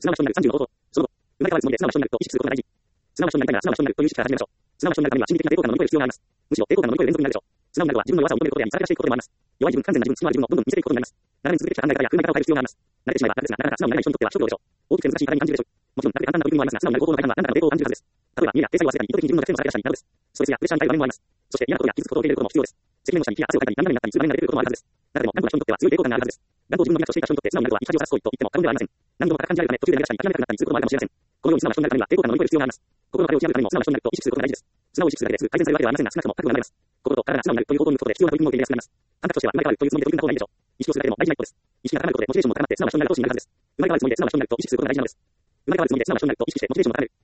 すなわちとなる30の方法。その後、生まれ変わるつもりですなわちとなると意識することが大事。すなわちとなりたいならすなわちとなるという意識から始めましょう。すなわちとなるためには心理的な抵抗感を乗り越える必要があります。むしろ抵抗感を乗り越える連続になるでしょう。素直になるは自分の弱さを認めることや見され出していくことでもあります。弱い自分、不完全な自分、不安な自分をどんどん見せていくことになります。長年続けてきた考え方や考え方を変える必要があります。慣れてしまえば楽ですが、なかなか素直になれない人にとっては諸苦労でしょう。大きくて難しい課題に感じるでしょう。もちろん、楽で簡単な取り組みもありますが、素直になる方法の大半は何らかの抵抗を感じるはずです。例えば、家や体裁を忘れたり、意図的に自分の弱点をさらけ出したりなどです。ストレスやプレッシャーに耐える場面もあります。そして、嫌なことや傷つくことを受け入れることも必要です。責任の下に火や汗をかいたり、涙になったりする場面が出てくることもあるはずです。中でも、頑固な人にとっては強い抵抗感があるはずです。頑固を自分の源としていた人にとって素直になるは怒りを差す行為と言っても過言ではありません。何度も固く感じられるため、途中で逃げ出したり、諦めなくなったりすることもあるかもしれません。このように素直な人になるためには抵抗感を乗り越える必要があります。心の壁を打ち破るためにも素直な人になると意識することが大事です。素直を意識するだけですぐ改善されるわけではありませんが、少なくとも覚悟がなれます。心と体が素直になるという方向に向くことで必要な取り組みを受け入れやすくなります。感覚としては生まれ変わるというつもりで取り組んだ方がいいでしょう。意識をするだけでも大事な一歩です。意識が高まることでモチベーションも高まって素直な人になる後押しになるはずです。生まれ変わるつもりで素直な人になると意識することが大事なのです。生まれ変わるつもりで素直な人になると意識してモチベーションも高める。